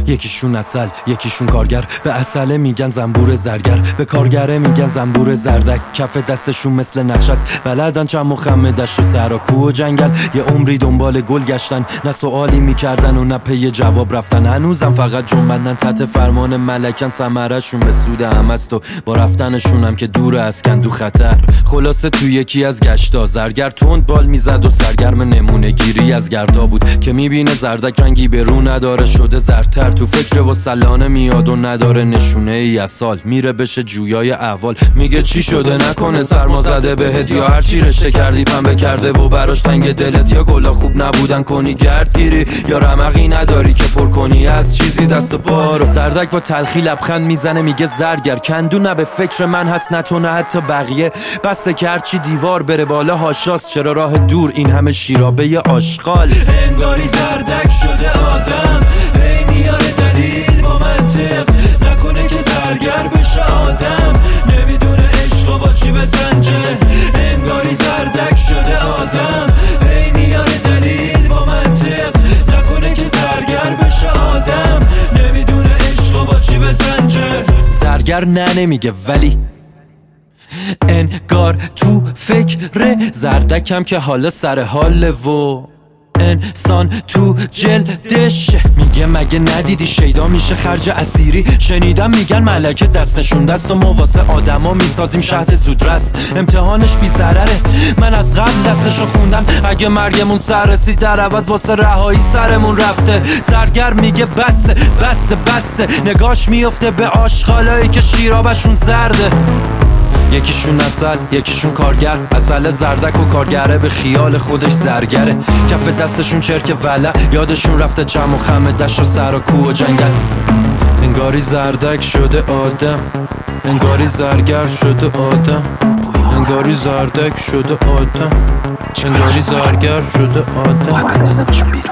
یکیشون عسل یکیشون کارگر، به عسله میگن زنبور زرگر، به کارگره میگن زنبور زردک. کف دستشون مثل نقش است، بلدن چند مخمه دشت و صحرا کوه و جنگل. یه عمری دنبال گل گشتن، نه سوالی میکردن و نه پی جواب رفتن. هنوزم فقط جنبندن تحت فرمان ملکن، ثمره‌شون به سود همست و با رفتنشون هم که دور از کندو خطر. خلاصه تو یکی از گشتا زرگر تند بال میزد و سرگرم نمونه گیری از گردا بود که میبینه زردک رنگی به رو نداره، شده زرتر. تو فکر و سلانه میاد و نداره نشونه ای از سال. میره بشه جویای احوال، میگه چی شده نکنه سرما زده بهت، یا هرچی رشته کردی پنبه کرده و براش تنگ دلت، یا گلا خوب نبودن کنی گردگیری، یا رمقی نداری که پر کنی از چیزی دست و پا رو. زردک با تلخی لبخند میزنه میگه زرگر کندو نه به فکر من هست نه تو نه حتی بقیه، بسته که هرچی دیوار بره بالا هاشاست، چرا راه دور این همه شیرابه آشغال. انگاری زردک شده آدم، هی میاره دلیل با منطق، نکنه که زرگر بشه آدم، نمیدونه عشق با چی بسنجه. انگاری زردک شده آدم، هی میاره دلیل با منطق، نکنه که زرگر بشه آدم، نمیدونه عشق با چی بسنجه. زرگر نه نمیگه ولی انگار تو فکر زردکم که حالا سر حاله و انسان تو جلدشه. میگه مگه ندیدی شیدا میشه خرج اسیری؟ شنیدم میگن ملکه دست نشون دست و ما واسه آدما میسازیم شهد زودرس. امتحانش بی ضرره، من از قبل دستشو خوندم، اگه مرگمون سر رسید در عوض واسه رهایی سرمون رفته. زرگر میگه بسه بسه بسه، نگاش میفته به آشغالایی که شیرابشون زرده. یکیشون عسل یکیشون کارگر، عسل زردک و کارگره به خیال خودش زرگره. کف دستشون چرک ولع، یادشون رفته چم و خم دشت و صحرا کوه و جنگل. انگاری زردک شده آدم، انگاری زرگر شده آدم، انگاری زردک شده آدم، انگاری زرگر شده آدم.